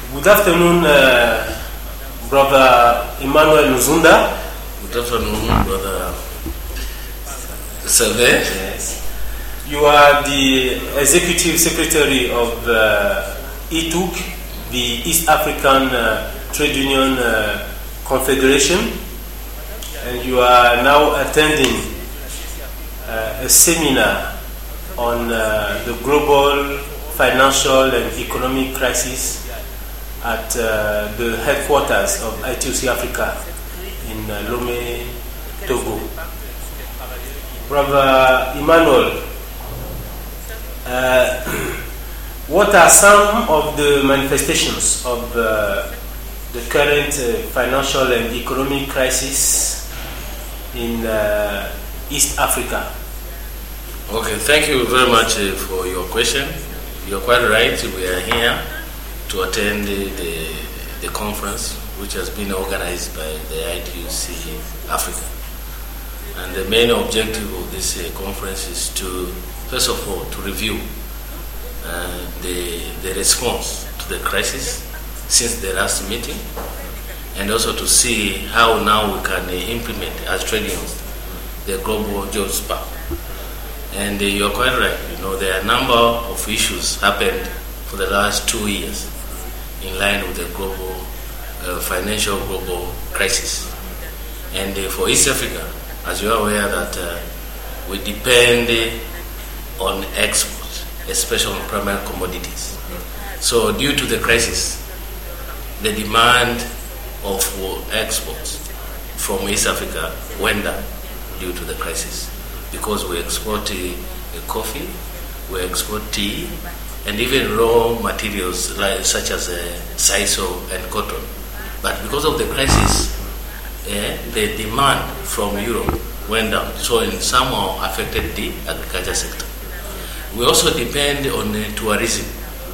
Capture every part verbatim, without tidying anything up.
Good afternoon, uh, Brother Emmanuel Nzunda. Good afternoon, Brother Salve. Yes. You are the Executive Secretary of uh, E T U C, the East African uh, Trade Union uh, Confederation, and you are now attending uh, a seminar on uh, the global financial and economic crisis at uh, the headquarters of I T U C Africa in uh, Lomé, Togo. Brother Emmanuel, uh, what are some of the manifestations of uh, the current uh, financial and economic crisis in uh, East Africa? Okay, thank you very much uh, for your question. You're quite right. We are here to attend the, the, the conference, which has been organized by the I T U C Africa. And the main objective of this uh, conference is to, first of all, to review uh, the, the response to the crisis since the last meeting, and also to see how now we can uh, implement as trade unions the global jobs pact. And uh, you're quite right. You know, there are a number of issues happened for the last two years in line with the global uh, financial global crisis. And uh, for East Africa, as you are aware that uh, we depend uh, on exports, especially on primary commodities. So due to the crisis, the demand of exports from East Africa went down due to the crisis, because we export uh, coffee, we export tea, and even raw materials like, such as uh, sisal and cotton. But because of the crisis, uh, the demand from Europe went down, so in somehow affected the agriculture sector. We also depend on uh, tourism,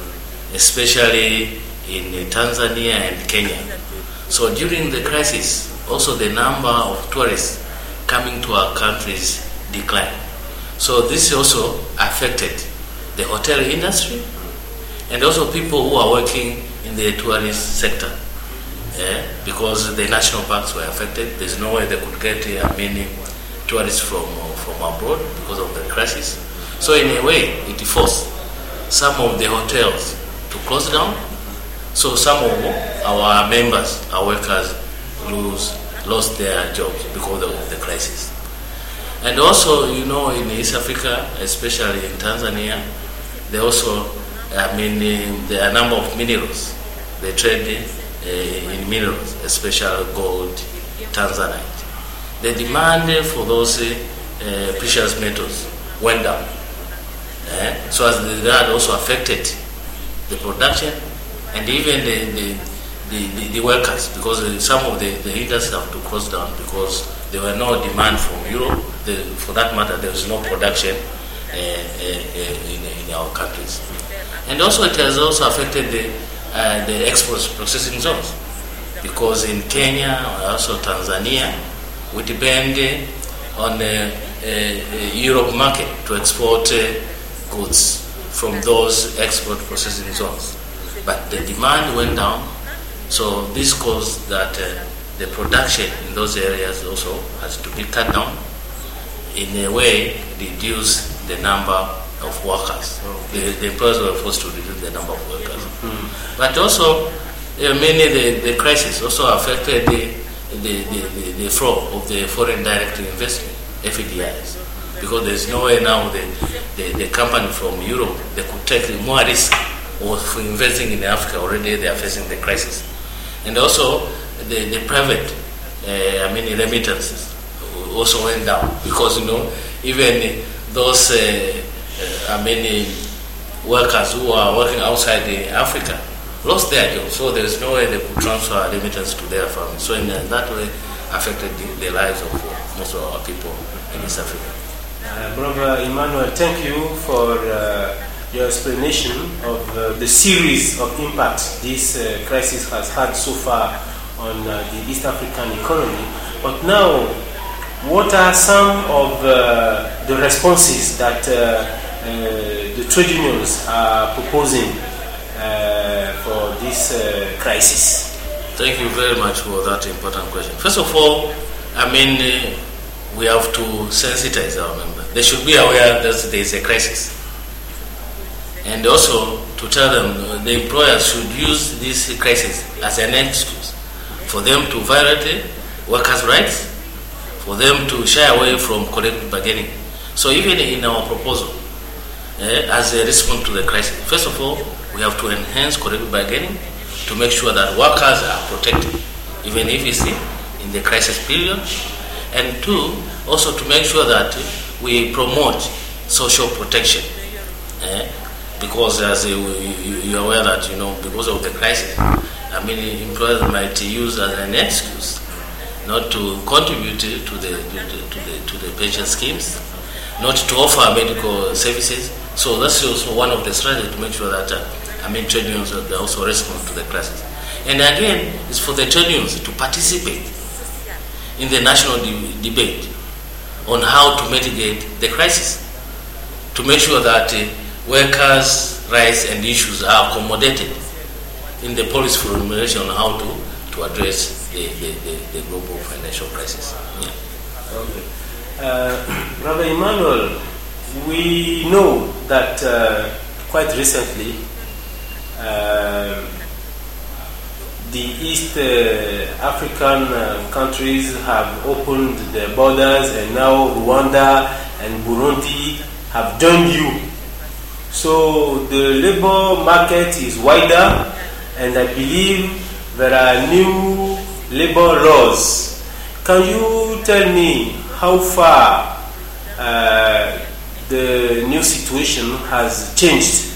especially in uh, Tanzania and Kenya. So during the crisis, also the number of tourists coming to our countries declined. So this also affected the hotel industry and also people who are working in the tourist sector, yeah, because the national parks were affected. There's no way they could get uh, many tourists from uh, from abroad because of the crisis. So in a way, it forced some of the hotels to close down. So some of our members, our workers, lose lost their jobs because of the crisis. And also, you know, in East Africa, especially in Tanzania, they also, I mean, uh, there are a number of minerals. They trade uh, in minerals, especially gold, tanzanite. The demand for those uh, precious metals went down. Uh, so as that also affected the production and even the, the, the, the, the workers, because uh, some of the, the industries have to close down because there were no demand from Europe. The, for that matter, there was no production uh, uh, uh, in, in our countries. And also it has also affected the, uh, the export processing zones, because in Kenya and also Tanzania, we depend uh, on the uh, uh, Europe market to export uh, goods from those export processing zones. But the demand went down, so this caused that uh, the production in those areas also has to be cut down. In a way, reduce the number of workers. The, the employers were forced to reduce the number of workers. Mm-hmm. But also, uh, mainly the, the crisis also affected the, the, the, the, the flow of the foreign direct investment, F D Is. Because there's no way now the, the, the company from Europe, they could take more risk of investing in Africa. Already they are facing the crisis. And also, the, the private, uh, I mean, remittances also went down, because, you know, even those, uh, uh, I mean, workers who are working outside Africa lost their jobs, so there's no way they could transfer remittance to their families. So in that way, affected the, the lives of most of our people in East Africa. Uh, Brother Emmanuel, thank you for uh, your explanation of uh, the series of impacts this uh, crisis has had so far on uh, the East African economy. But now, what are some of uh, the responses that uh, uh, the trade unions are proposing uh, for this uh, crisis? Thank you very much for that important question. First of all, I mean, uh, we have to sensitize our members. They should be aware that there is a crisis. And also to tell them the employers should use this crisis as an excuse for them to violate workers' rights, for them to shy away from collective bargaining. So even in our proposal, eh, as a response to the crisis, first of all, we have to enhance collective bargaining to make sure that workers are protected, even if it's in the crisis period. And two, also to make sure that we promote social protection. Eh? Because as you, you, you're aware that, you know, because of the crisis, I mean, employers might use as an excuse not to contribute to the, to the, to the pension schemes, not to offer medical services. So that's also one of the strategies to make sure that, uh, I mean, trade unions they also respond to the crisis. And again, it's for the trade unions to participate in the national de- debate on how to mitigate the crisis, to make sure that uh, workers' rights and issues are accommodated in the policy formulation on how to, to address the, the, the, the global financial crisis. Yeah. Okay. Uh, Rabbi Emmanuel, we know that uh, quite recently uh, the East uh, African uh, countries have opened their borders, and now Rwanda and Burundi have joined you. So the labor market is wider, and I believe there are new labor laws. Can you tell me how far uh, the new situation has changed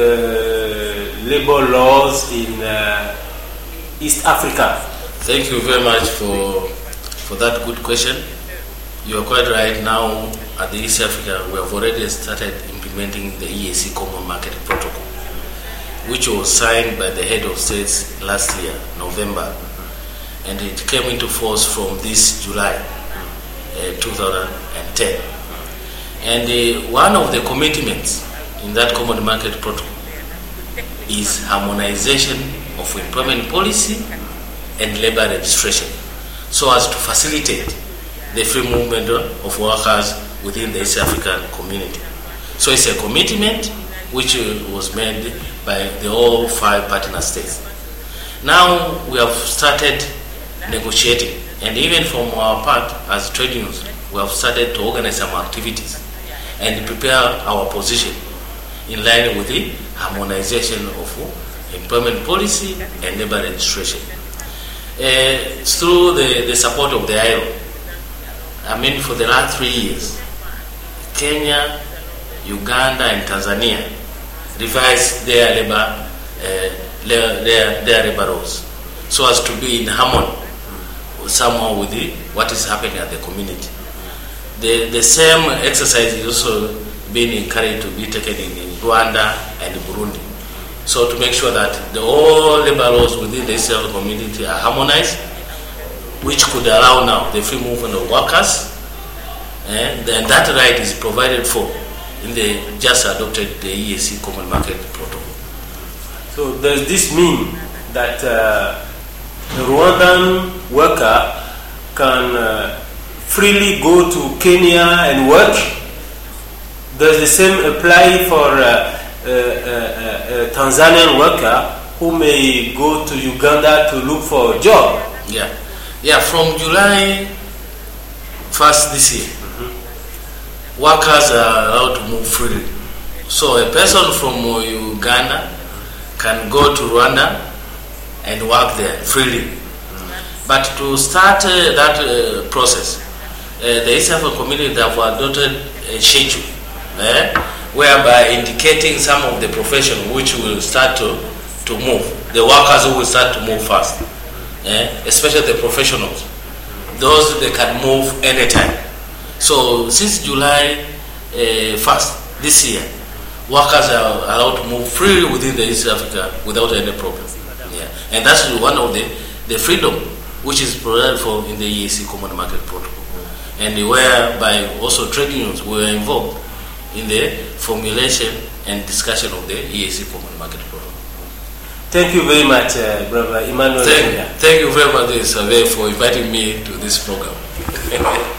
the labor laws in uh, East Africa? Thank you very much for for that good question. You are quite right. Now at the East Africa, we have already started implementing the E A C Common Market Protocol, which was signed by the head of states last year, November, and it came into force from this July uh, two thousand ten. And uh, one of the commitments in that Common Market Protocol is harmonization of employment policy and labor registration, so as to facilitate the free movement of workers within the East African community. So it's a commitment which was made by the all five partner states. Now we have started negotiating, and even from our part as trade unions, we have started to organize some activities and prepare our position in line with the harmonization of employment policy and labor registration. Uh, through the, the support of the I L O, I mean, for the last three years, Kenya, Uganda, and Tanzania revised their labor, uh, their, their, their labor laws, so as to be in harmony somehow with the, what is happening at the community. The, the same exercise is also being encouraged to be taken in, in Rwanda and Burundi, so to make sure that the all labor laws within the East African community are harmonized, which could allow now the free movement of workers, and, and that right is provided for in the just adopted the E A C Common Market Protocol. So does this mean that uh, the Rwandan worker can uh, freely go to Kenya and work? Does the same apply for uh, uh, uh, a Tanzanian worker who may go to Uganda to look for a job? Yeah, yeah. From July first this year, mm-hmm. workers are allowed to move freely. So a person from Uganda can go to Rwanda and work there freely. Mm-hmm. But to start uh, that uh, process, uh, the East African community have adopted a schedule eh, whereby indicating some of the profession which will start to, to move. The workers who will start to move fast, eh, especially the professionals. Those they can move anytime. So since July uh, first this year, workers are allowed to move freely within the East Africa without any problem. Yeah. And that's one of the, the freedom which is provided for in the E A C Common Market Protocol. And whereby also trade unions were involved in the formulation and discussion of the E A C Common Market Protocol. Thank you very much, uh, Brother Emmanuel. Thank, thank you very much, Survey, for inviting me to this program.